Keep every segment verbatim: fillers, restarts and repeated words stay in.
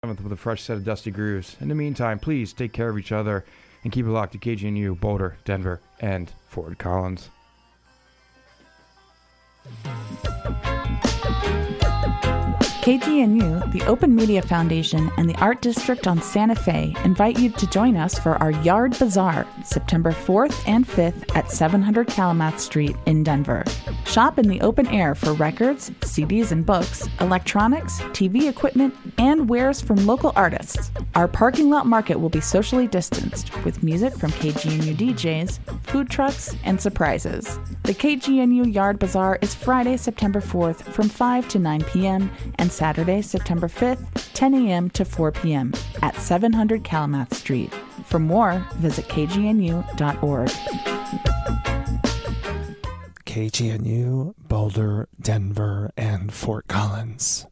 With a fresh set of dusty grooves. In the meantime, please take care of each other and keep it locked to K G N U, Boulder, Denver, and Fort Collins. K G N U, the Open Media Foundation, and the Art District on Santa Fe invite you to join us for our Yard Bazaar, September fourth and fifth at seven hundred Calumet Street in Denver. Shop in the open air for records, C Ds and books, electronics, T V equipment, and wares from local artists. Our parking lot market will be socially distanced, with music from K G N U D Js, food trucks, and surprises. The K G N U Yard Bazaar is Friday, September fourth from five to nine p.m. and Saturday, September fifth, ten a.m. to four p.m. at seven hundred Calumet Street. For more, visit k g n u dot org. K G N U, Boulder, Denver, and Fort Collins.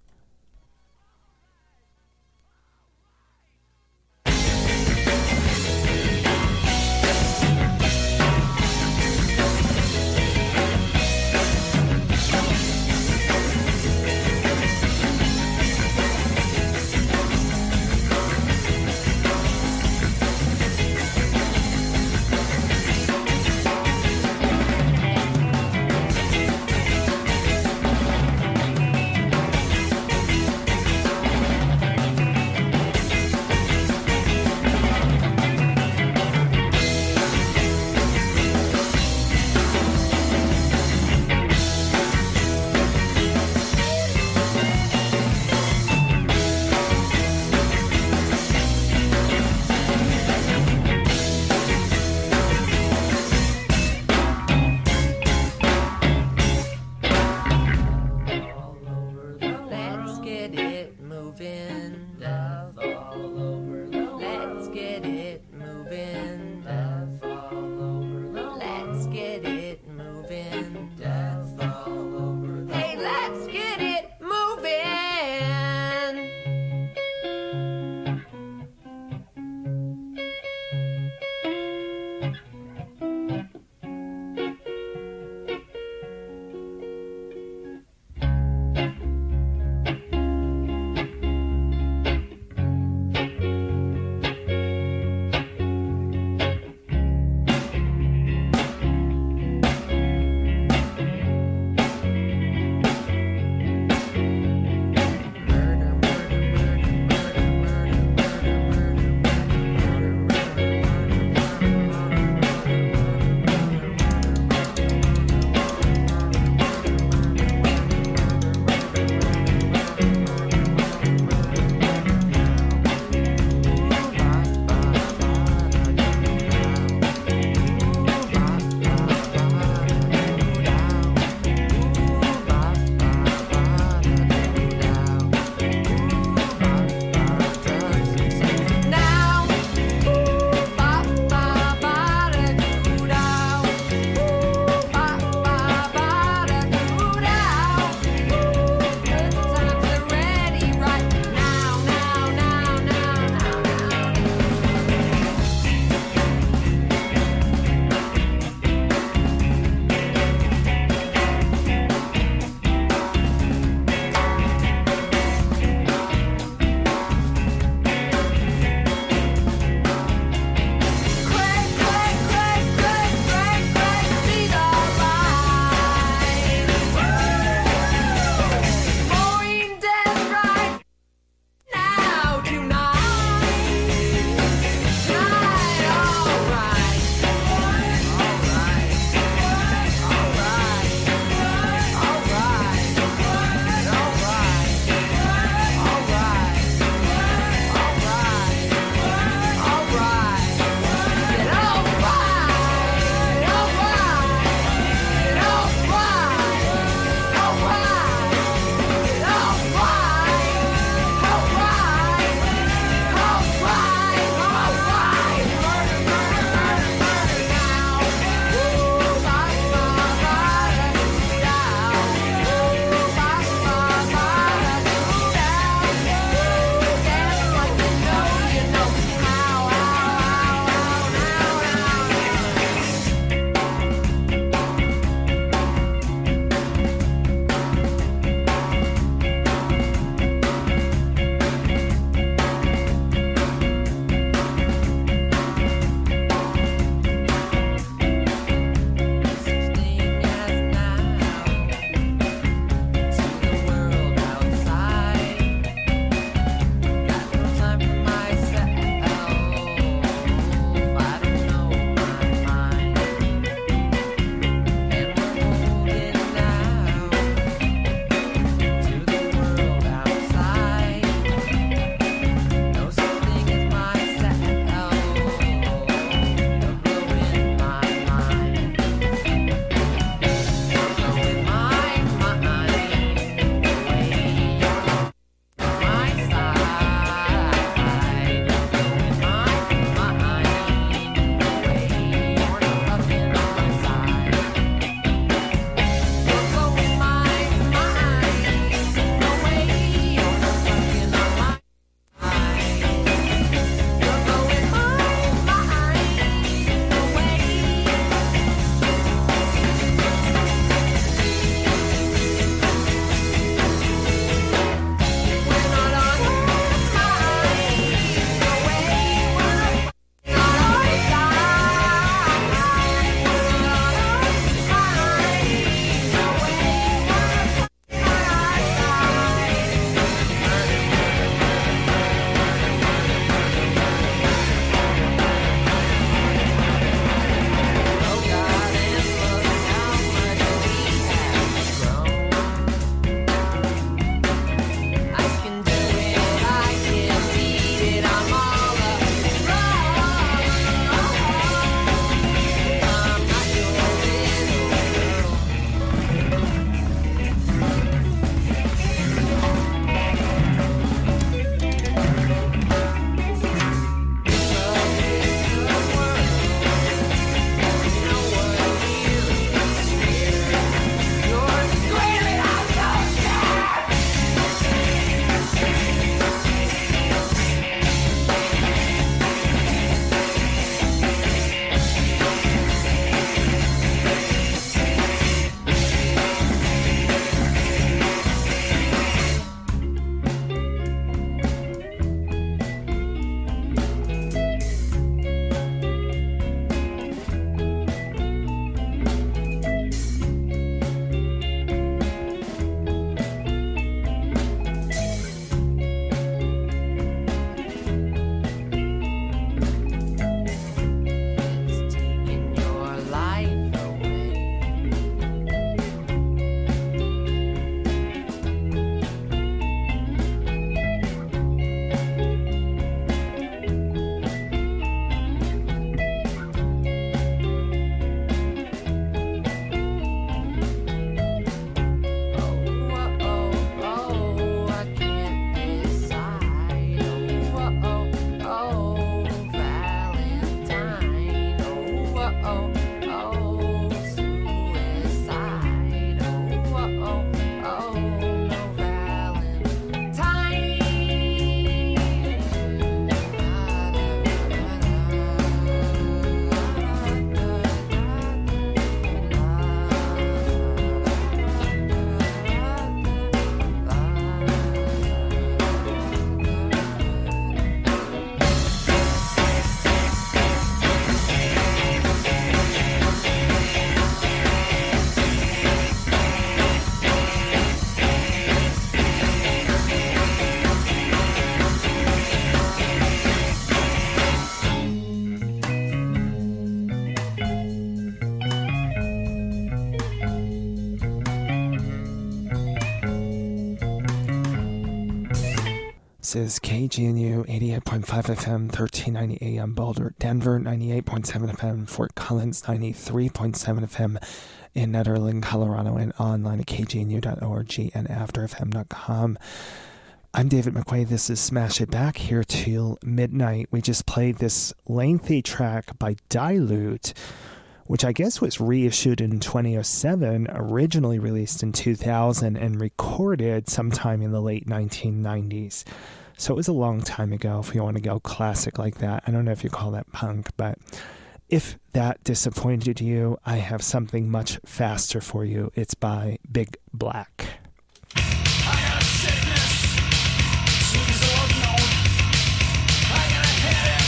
This is K G N U eighty-eight point five F M, thirteen ninety A M Boulder, Denver ninety-eight point seven F M, Fort Collins ninety-three point seven F M in Nederland, Colorado, and online at k g n u dot org and after f m dot com. I'm David McQuay. This is Smash It Back, here till midnight. We just played this lengthy track by Dilute, which I guess was reissued in twenty oh seven, originally released in two thousand, and recorded sometime in the late nineteen nineties. So it was a long time ago, if you want to go classic like that. I don't know if you call that punk, but if that disappointed you, I have something much faster for you. It's by Big Black. I got a sickness, seems so unknown. I got a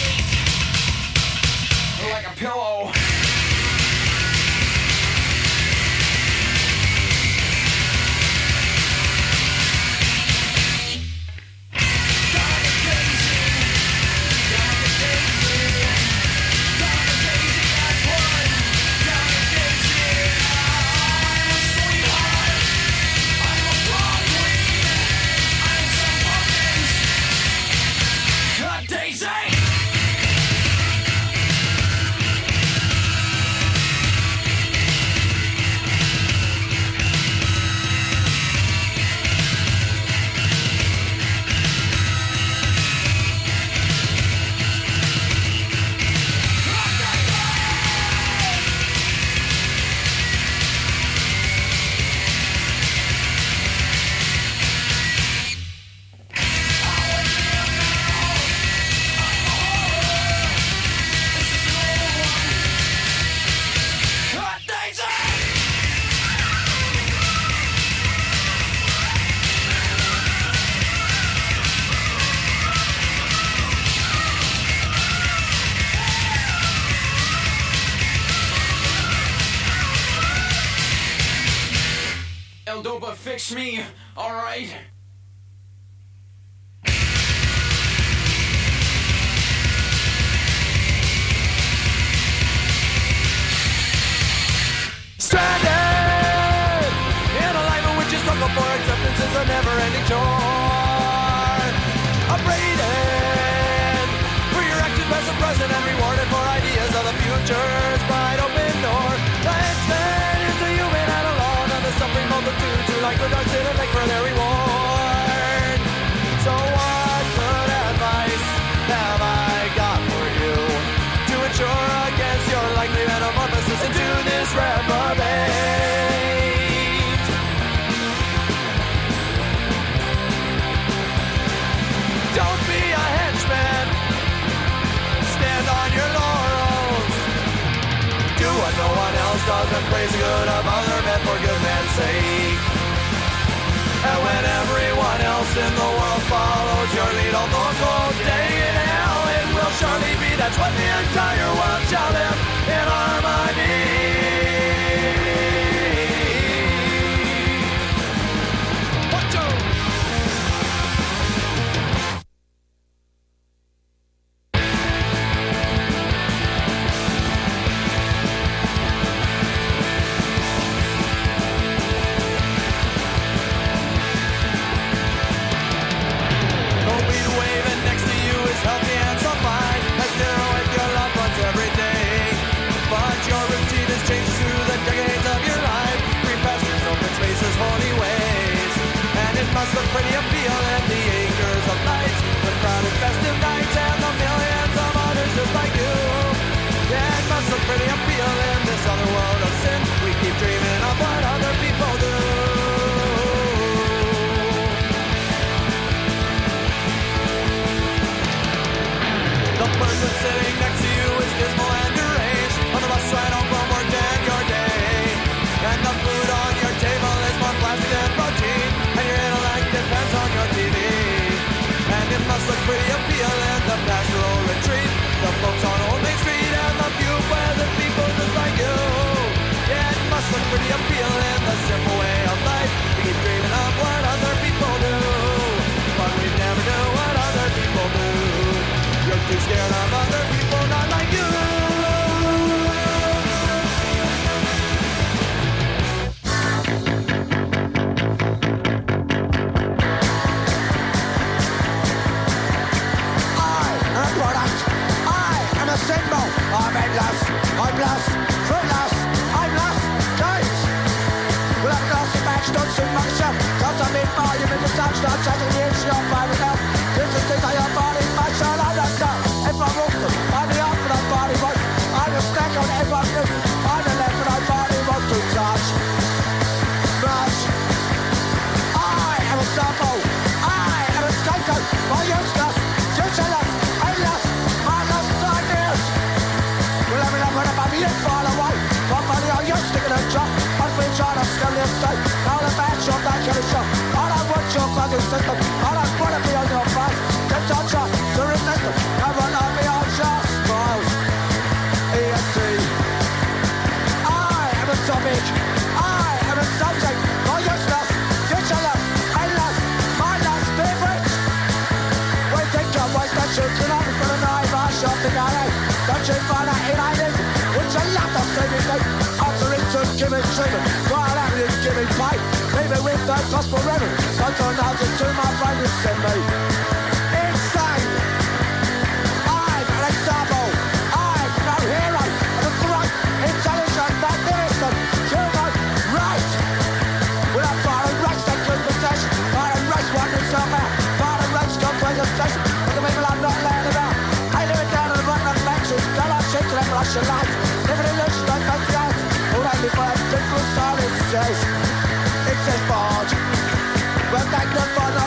headache, like a pillow. Fix me, alright? Stranded in a life in which you struggle for acceptance is a never-ending chore. Upbraided for your actions, past and present, and rewarded for ideas of the future's wide open door. The headsman is a human and alone, and the suffering multitudes who like the dark sit and make for their reward. So what good advice have I got for you to ensure against your likely metamorphosis into this reprobate? Don't be a henchman, stand on your laurels, do what no one else does and praise the good of other men for good men's sake. And when everyone else in the world follows your lead, although a cold day in hell it will surely be. That's when the entire world shall live in harmony. Holy ways, and it must look pretty appealing, the acres of lights, the crowded festive nights, and the millions of others just like you. Yeah, it must look pretty appealing, this other world of sin. We keep dreaming of what other people do. The person sitting next to you is dismal and deranged on the bus ride home from work and your day, and the food on your table is more plastic than protein, and your intellect depends on your T V. And it must look pretty appealing, the pastoral retreat, the folks on Old Main Street, and the few pleasant people just like you. Yeah, it must look pretty appealing, the simple way of life. We keep dreaming of what other people do, but we never do what other people do. You're too scared of other people not like you. start chasing the issue of private health. This is things on your body, fashion, and the stuff. If I'm awesome, I'm the up for that body, but I'm a snack on everyone's list. I'm the left for that body, wants to touch. Much. I am a sample. I am a scapegoat for useless, useless, endless, mindless ideas. Well, let me know when I'm baby and fall away. But funny how you're sticking a drop. I'm free trying to scale your sight. Now the bad shot, that kind of shot. I don't want your closet system. I don't want to be on your face. Get torture to resist them. Never let me on your smiles. E S T. I am a topic. I am a subject. For useless, futureless, endless, mindless, big rich. We think of ways that you can have for the night. I shot the guy. Don't you find that in ideas? Would you love to see me think? Answering to giving treatment. While I'm in giving pay. Leave me with the gospel reverend. Don't turn out into my brain and send me insane. I'm an example. I'm no hero. I'm a great, intelligent, magnificent human race. With a foreign race that gives possession. Foreign race wiping itself out. Foreign race got presentation. Look at people I'm not laying about. I live it down to the bottom of the benches. Go like shit to them rush your life. Living in illusion, don't go to life. All they live by a different silence says it's a forge. We're magnified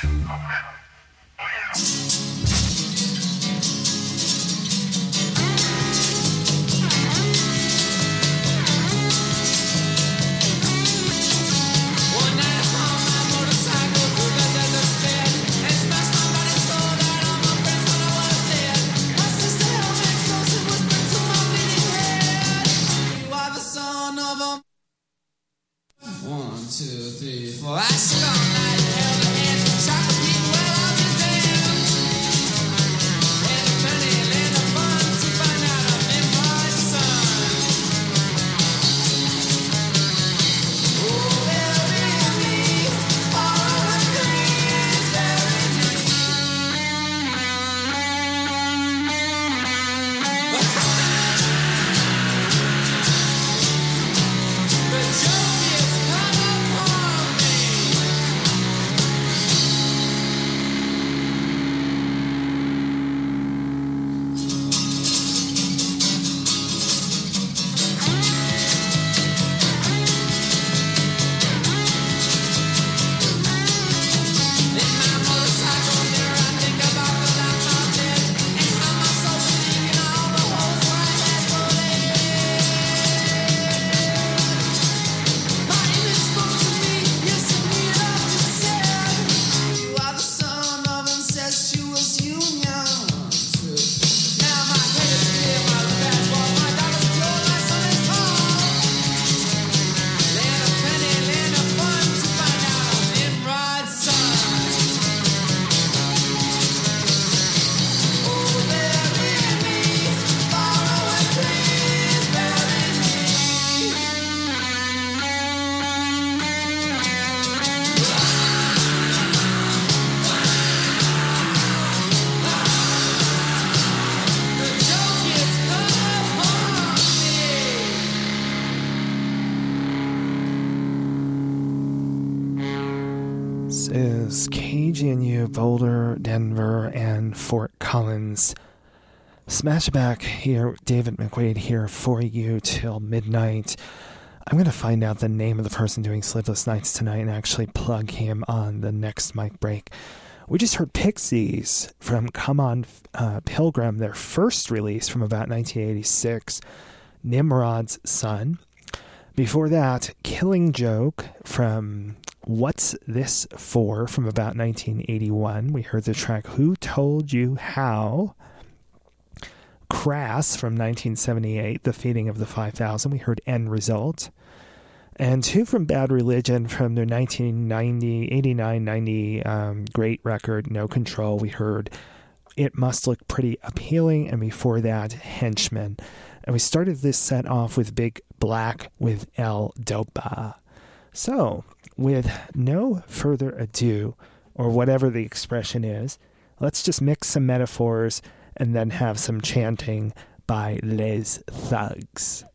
Is K G N U, Boulder, Denver, and Fort Collins. Smashback here, David McQuaid here for you till midnight. I'm going to find out the name of the person doing Sleepless Nights tonight and actually plug him on the next mic break. We just heard Pixies from Come On uh, Pilgrim, their first release from about nineteen eighty-six, Nimrod's Son. Before that, Killing Joke from What's This For from about nineteen eighty-one. We heard the track Who Told You How. Crass from nineteen seventy-eight, The Feeding of the five thousand. We heard End Result. And two from Bad Religion from their nineteen ninety, eighty-nine ninety um, great record, No Control. We heard It Must Look Pretty Appealing. And before that, Henchman. And we started this set off with Big Black with El Dopa. So, with no further ado, or whatever the expression is, let's just mix some metaphors and then have some chanting by Les Thugs.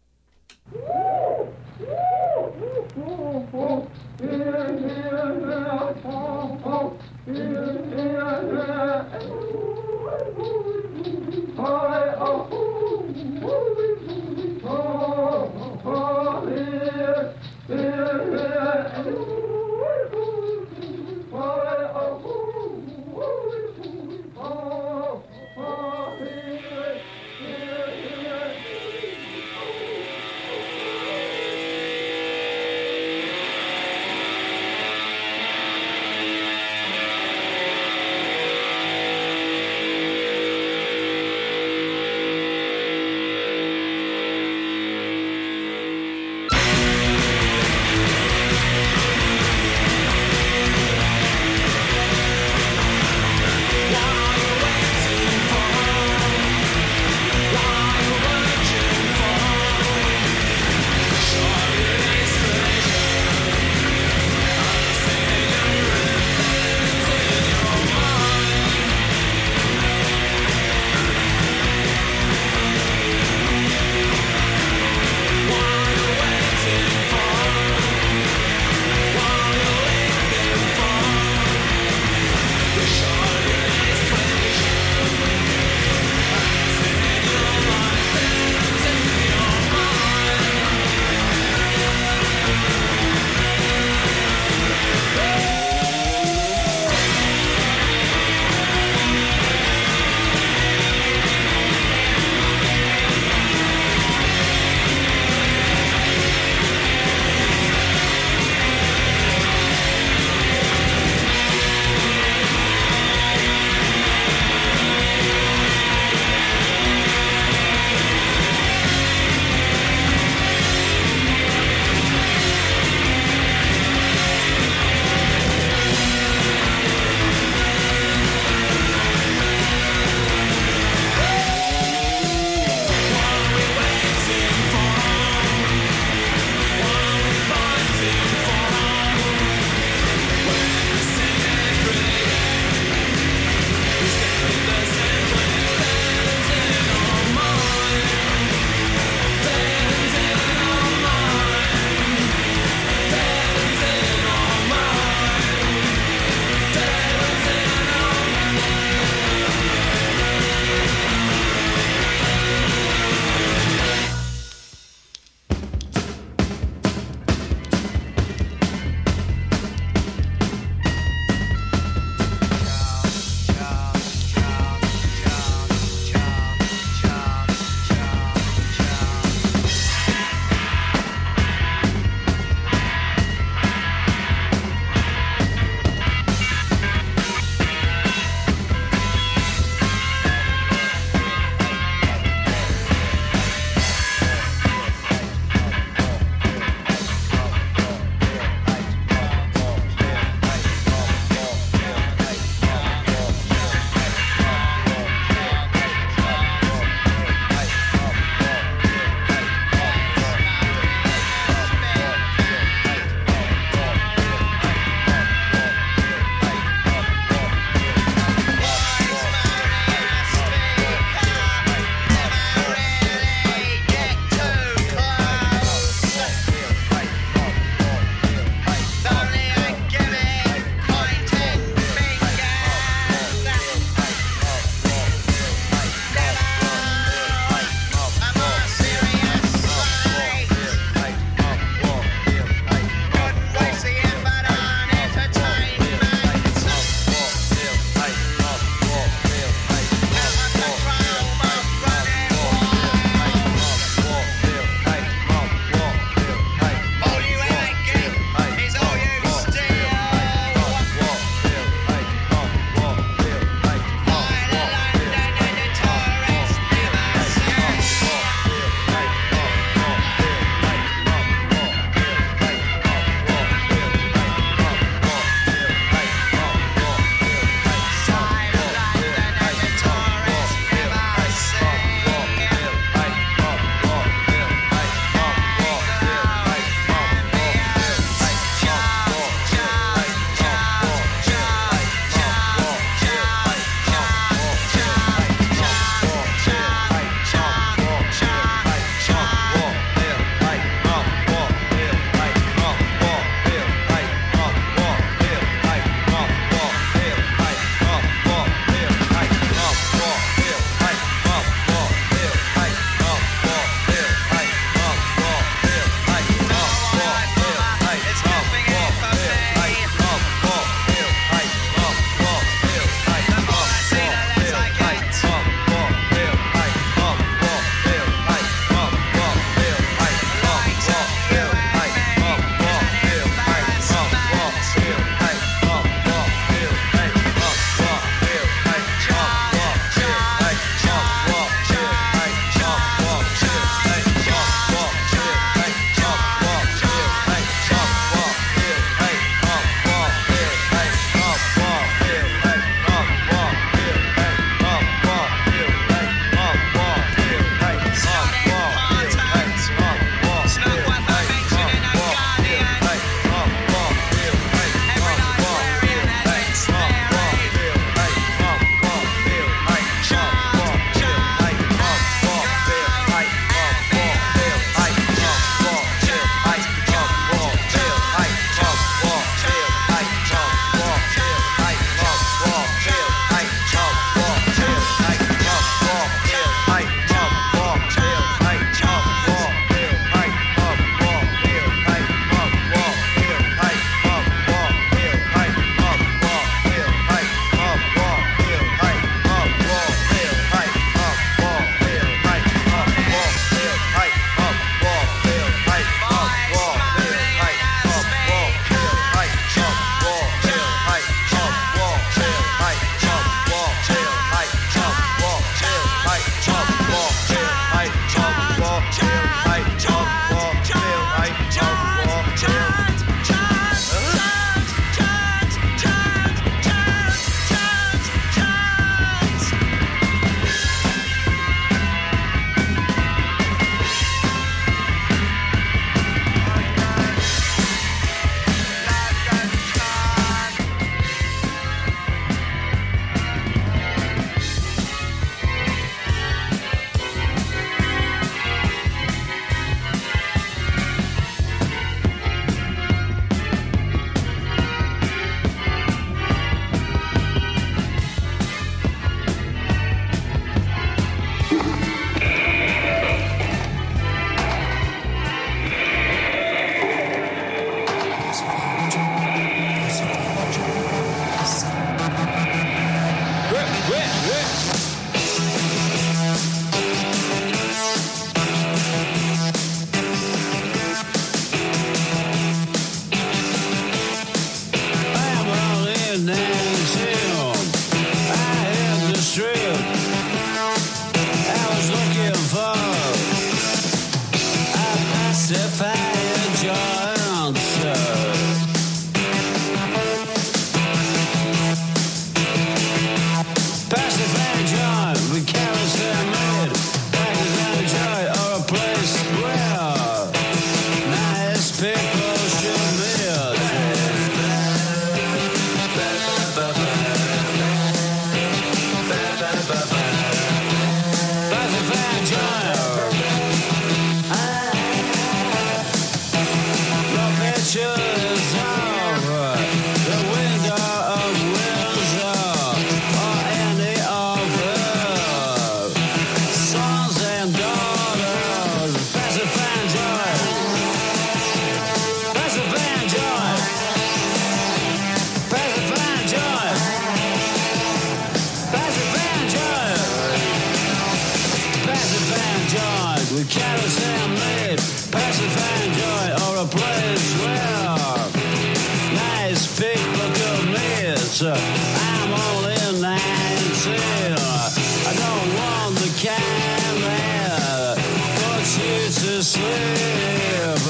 I'm only nineteen. I don't want the kind that puts you to sleep.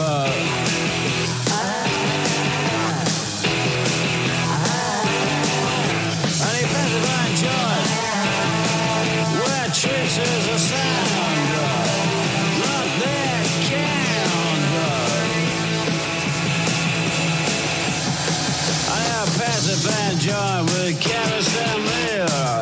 And he pacified joy where treats is a sound, not that count. I have pacified joy with chemist and mirror.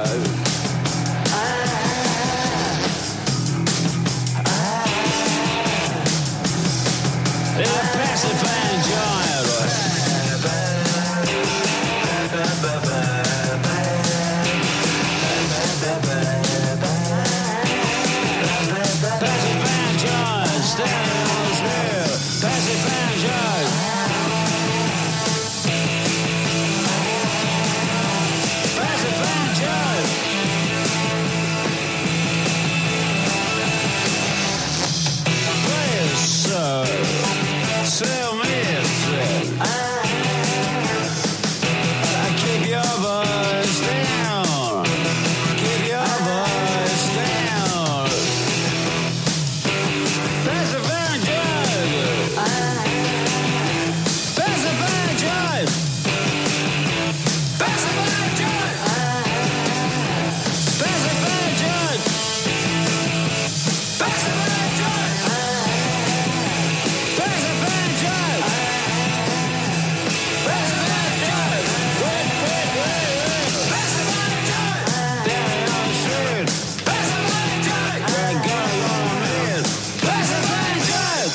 It's a pacifying joint. Pacifying joint, standing on the spear. Pacifying joint. Pacifying joint. Please, sir. Tell me if I keep your voice down. Keep your voice down. Pacifying judge. Pacifying judge. Pacifying judge. Pacifying judge. Pacifying judge. Pacifying judge. Pacifying judge. Wait, wait, wait, wait. Pacifying judge. Down on the street. Pacifying judge. Where I gotta go on it. Pacifying judge.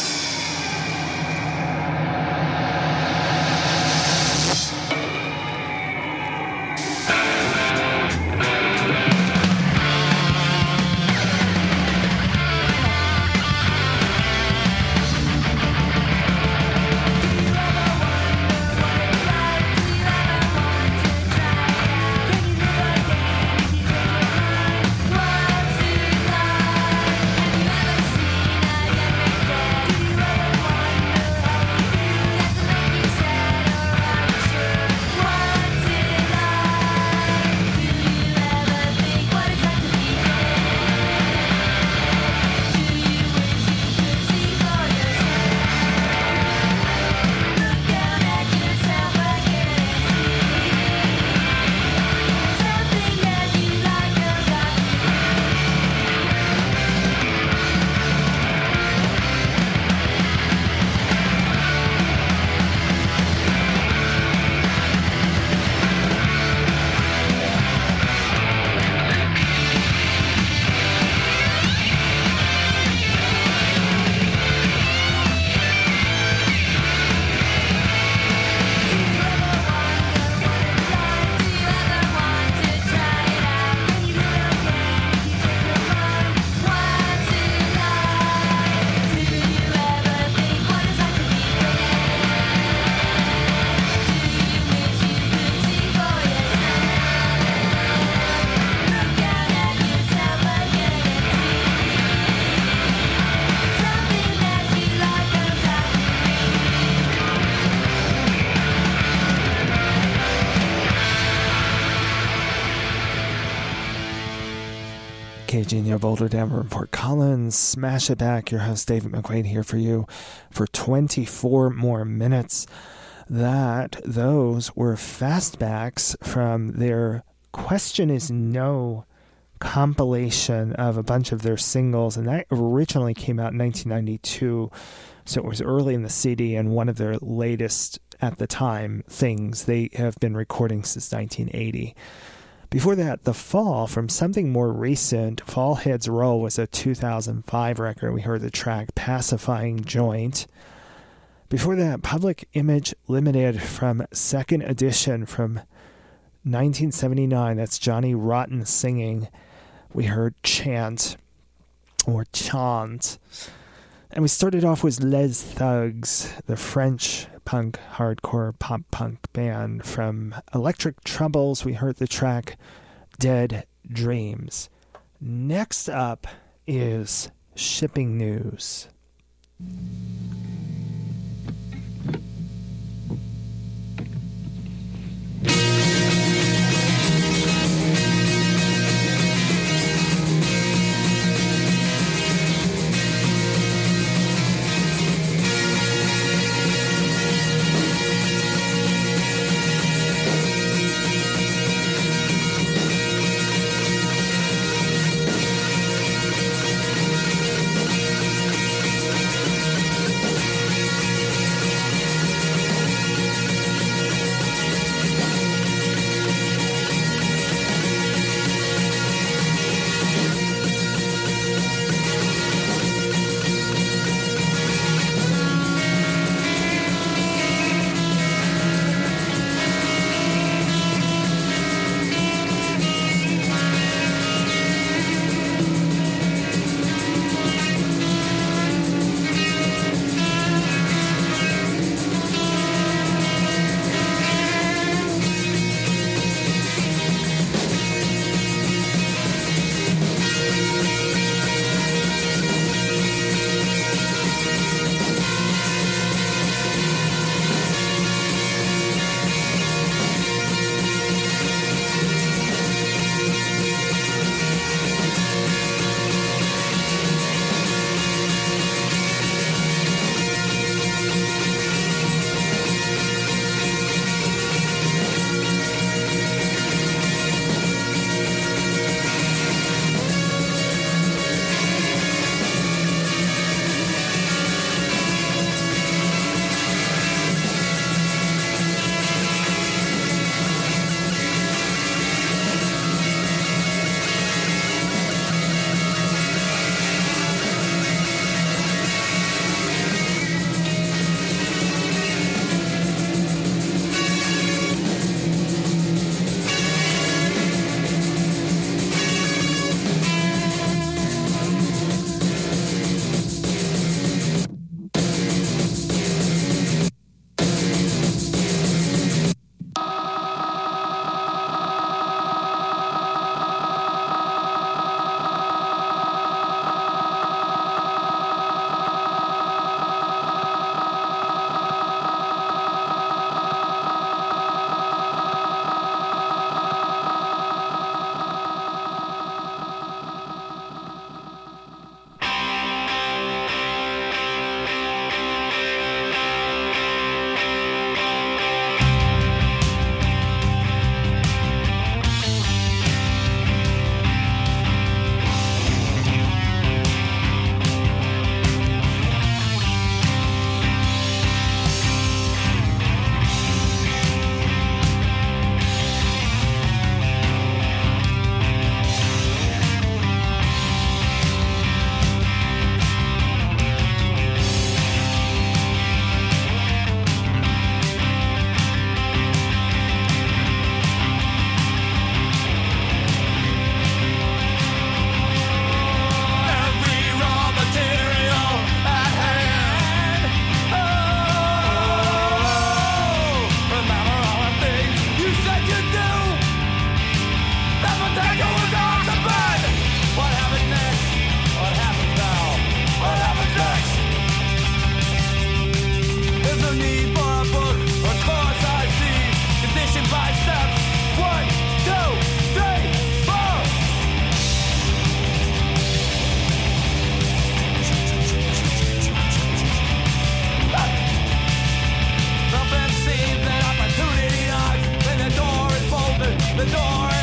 K G N U Boulder, Denver, and Fort Collins. Smash It Back. Your host, David McQuaid, here for you for twenty-four more minutes. That, those were fastbacks from their Question Is No compilation of a bunch of their singles, and that originally came out in nineteen ninety-two, so it was early in the C D and one of their latest, at the time, things they have been recording since nineteen eighty. Before that, The Fall, from something more recent, Fall Heads Roll, was a two thousand five record. We heard the track Pacifying Joint. Before that, Public Image Limited from Second Edition from nineteen seventy-nine. That's Johnny Rotten singing. We heard Chant, or Chant. And we started off with Les Thugs, the French punk, hardcore, pop punk band from Electric Troubles. We heard the track Dead Dreams. Next up is shipping news.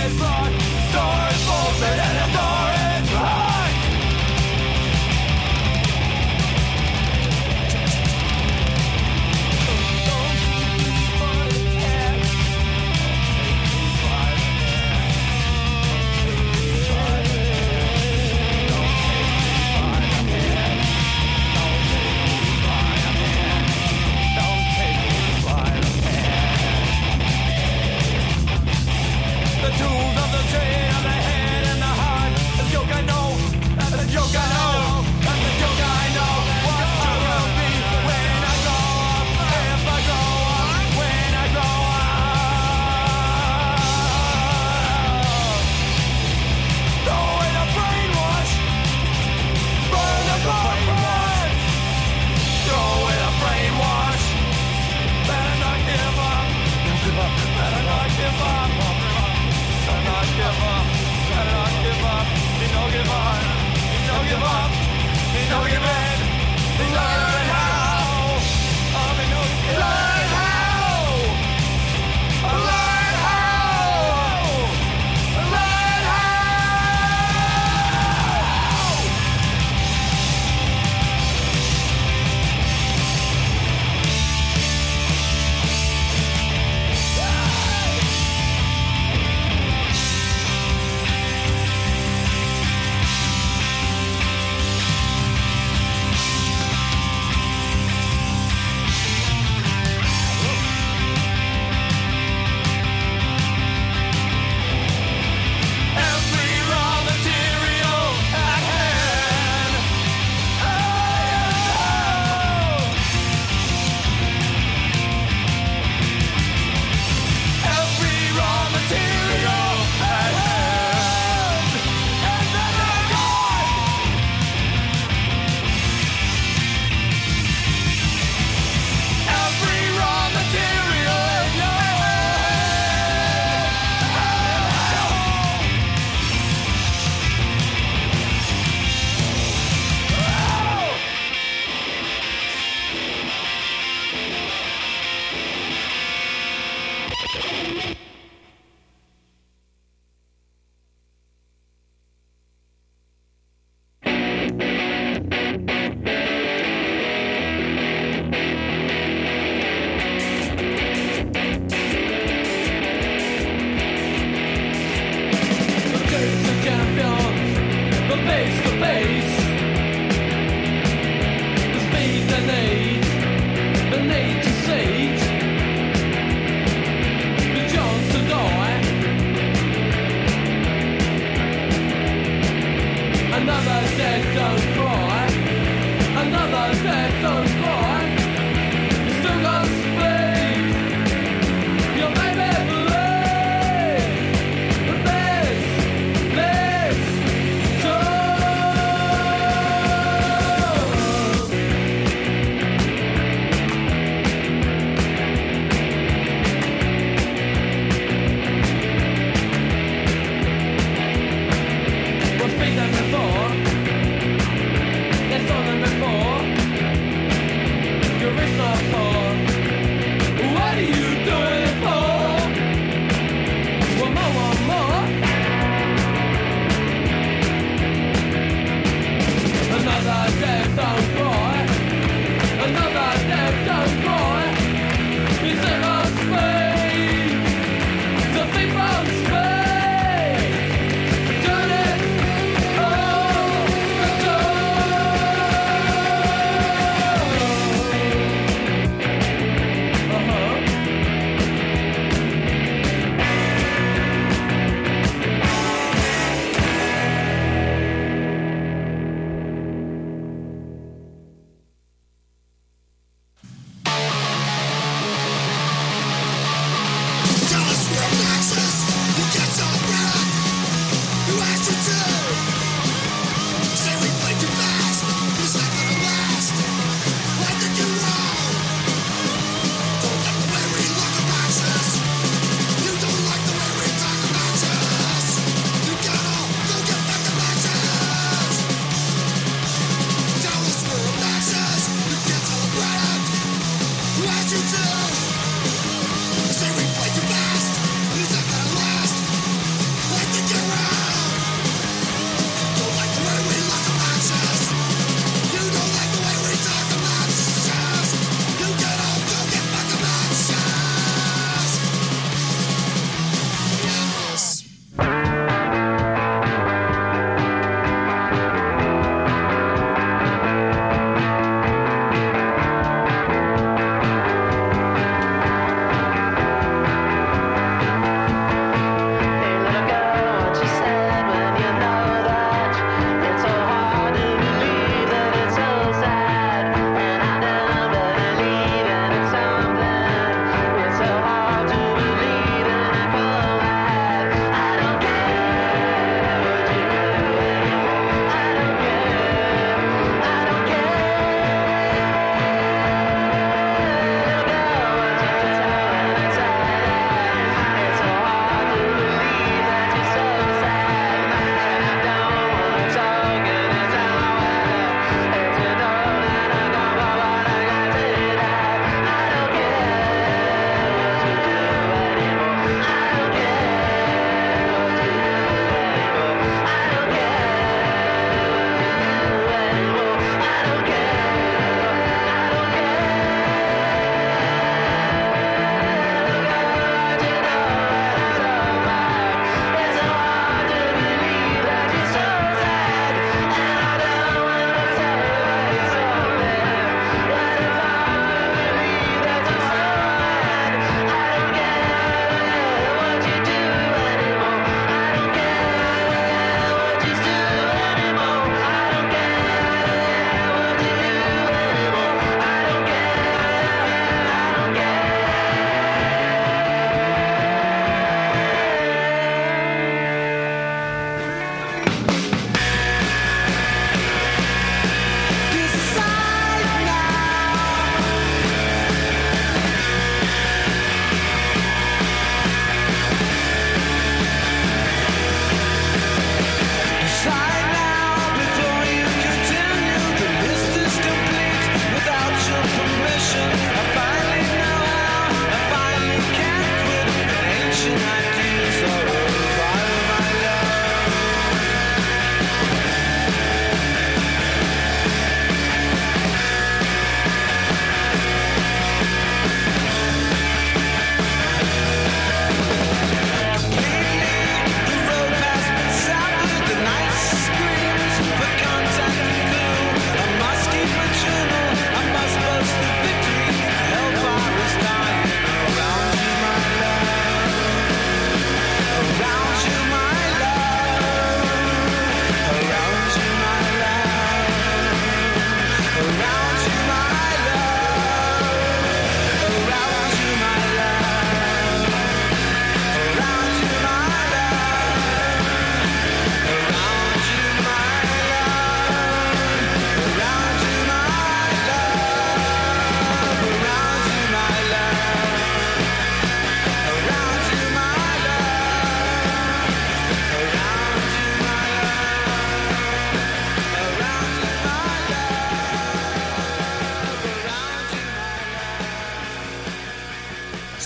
is locked, door is bolted and the door is locked. The tools of the trade of the head and the heart. The joke I know, that's the joke I know, that's the joke I know. What I will be when I grow up, if I grow up, when I grow up. Throw away the brainwash, burn the brainwash. Throw away the brainwash. Better not give up, better not give up. Better not give up, better not give up. Me no give up, me no give up, me no give in. Me learn how, oh me no learn how, learn how, learn every raw material at hand. Every raw material at hand. And then they're gone. Every raw material in your hand. The chase of champions, the pace, the pace, the speed, the need, the need to seize, the chance to die. Another dead don't cry, another dead don't cry. You still got speed, you made me believe. But this, this, so we've been there before, let's on them before. Your wrist not poor. What are you doing it for? One more, one more. Another death don't cry. Another death don't cry. You think of speed. To think of speed. Turn it. Oh.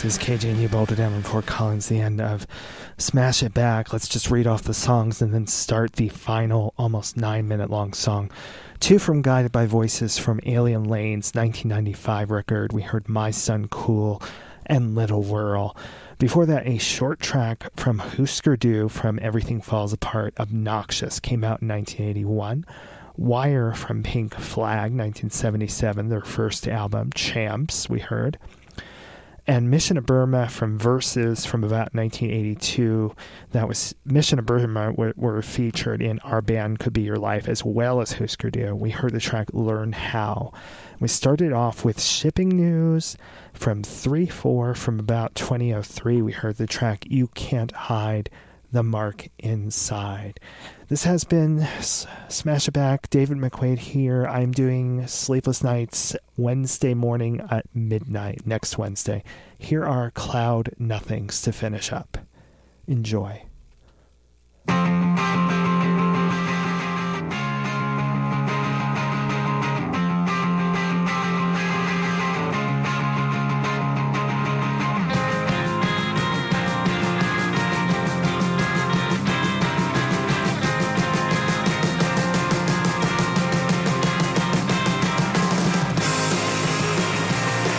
This is K J N U Boulder, Denver, Fort Collins, the end of Smash It Back. Let's just read off the songs and then start the final, almost nine-minute long song. Two from Guided by Voices from Alien Lane's nineteen ninety-five record. We heard My Son Cool and Little Whirl. Before that, a short track from Husker Du from Everything Falls Apart, Obnoxious, came out in nineteen eighty-one. Wire from Pink Flag, nineteen seventy-seven, their first album, Champs, we heard. And Mission of Burma from Verses from about nineteen eighty-two. That was Mission of Burma were, were featured in Our Band Could Be Your Life as well as Husker Du. We heard the track Learn How. We started off with Shipping News from three four from about twenty oh three. We heard the track You Can't Hide the Mark Inside. This has been S- Smash It Back. David McQuaid here. I'm doing Sleepless Nights Wednesday morning at midnight, next Wednesday. Here are Cloud Nothings to finish up. Enjoy.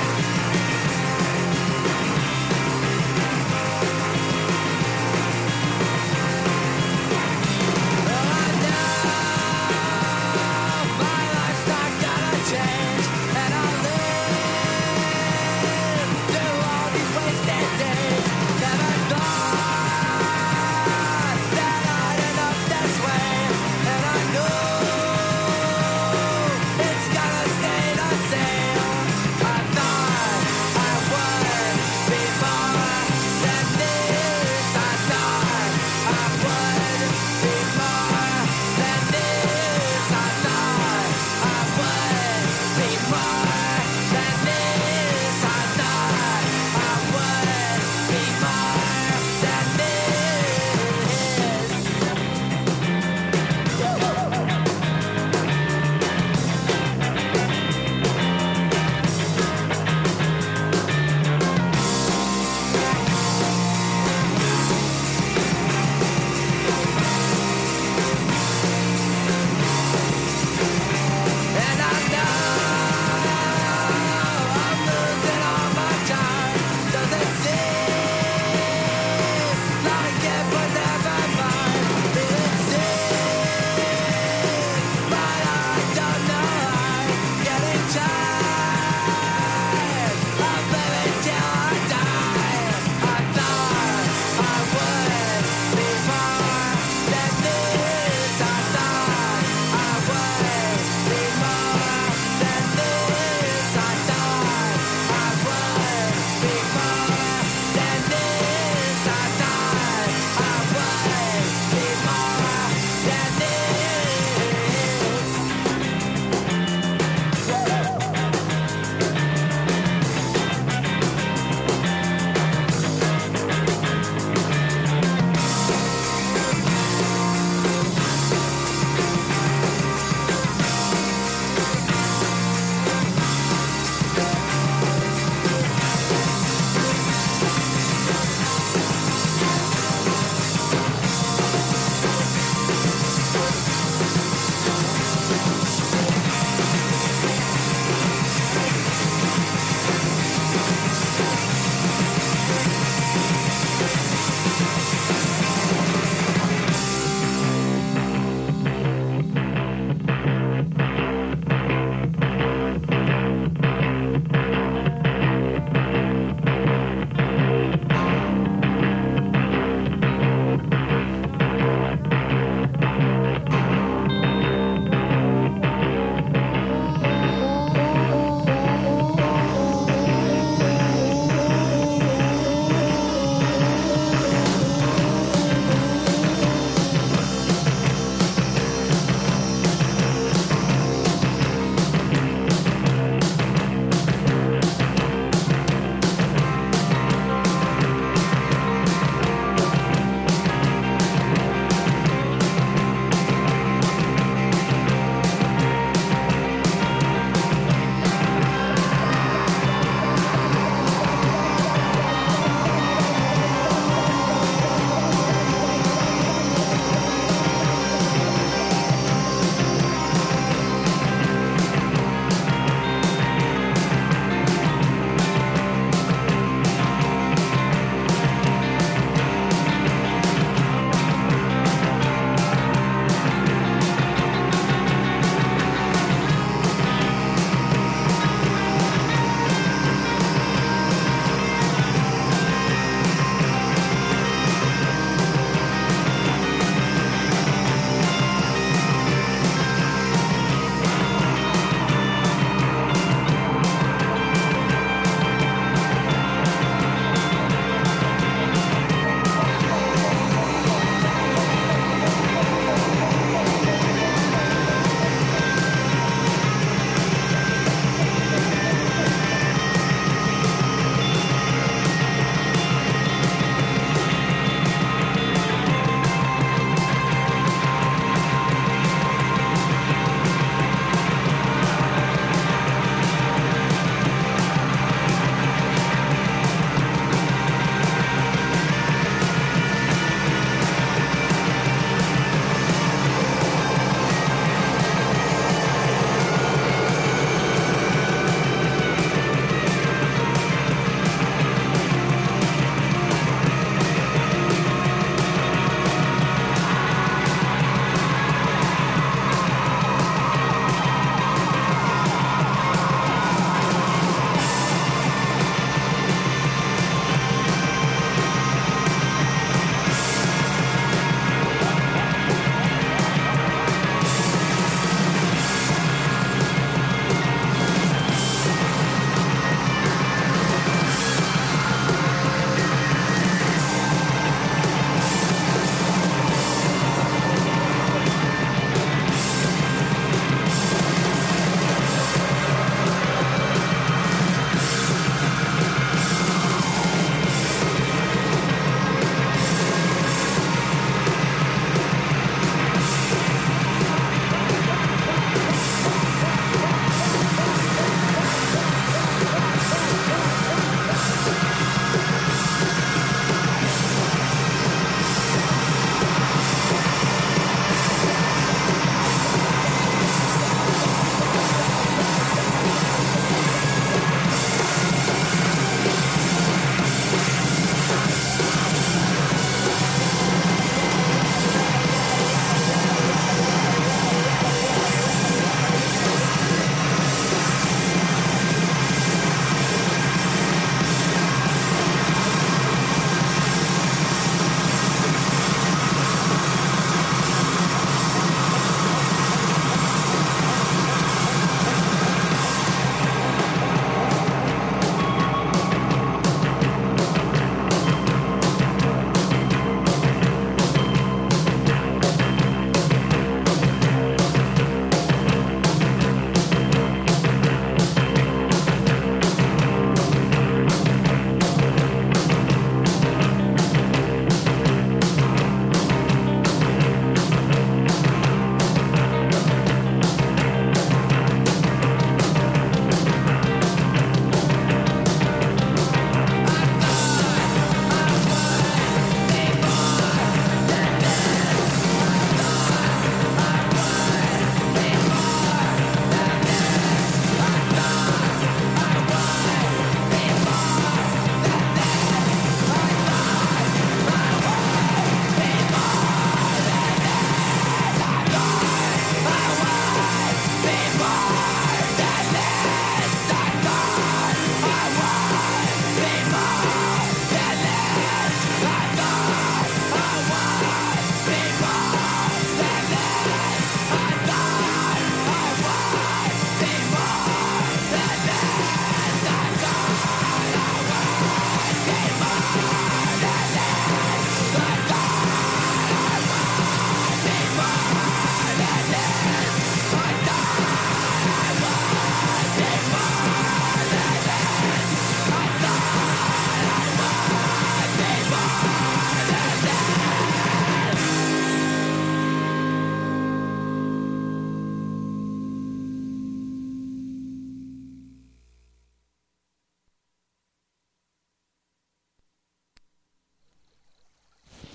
Thank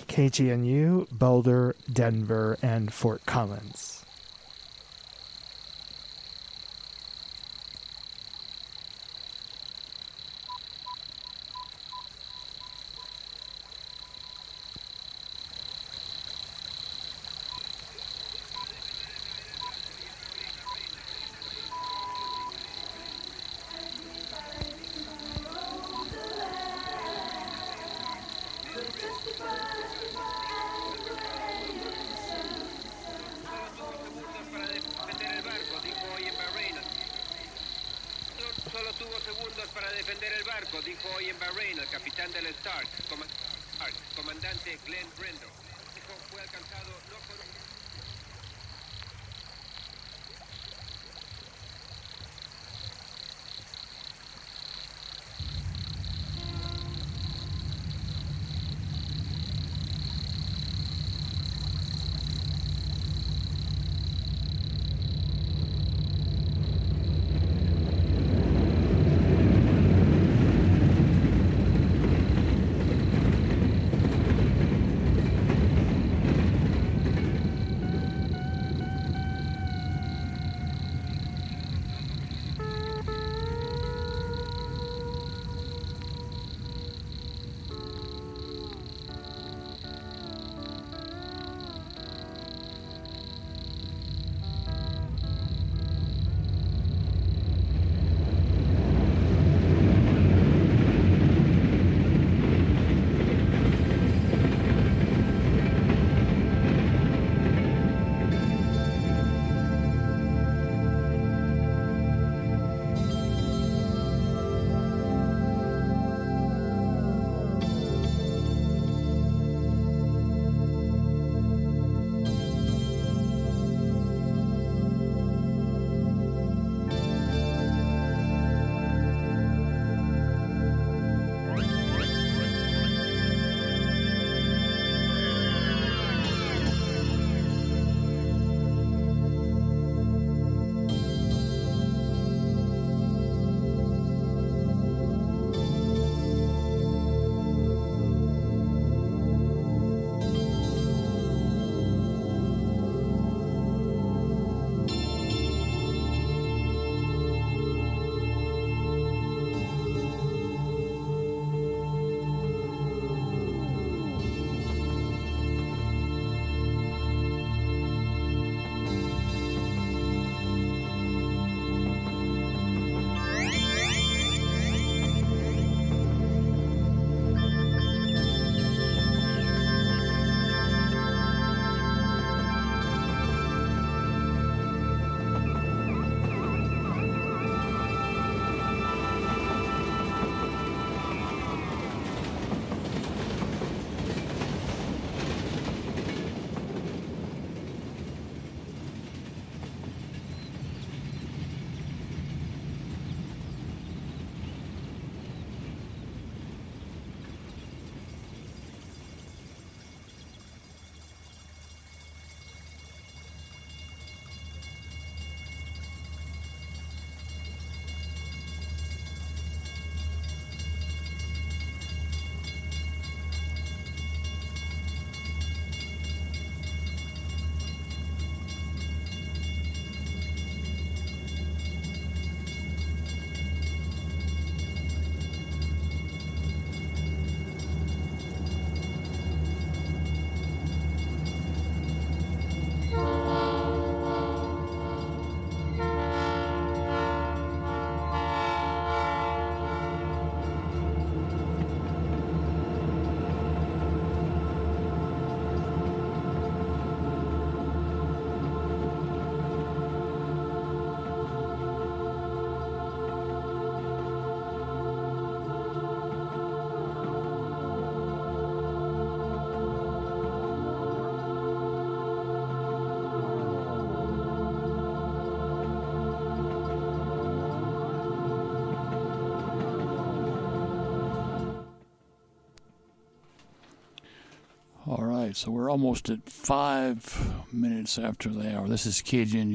K G N U, Boulder, Denver, and Fort Collins. Solo tuvo segundos para defender el barco, dijo hoy en Bahrein el capitán del Stark, coma- Stark, comandante Glenn Brendo. Dijo, fue alcanzado no por un... All right, so we're almost at five minutes after the hour. This is K G N U.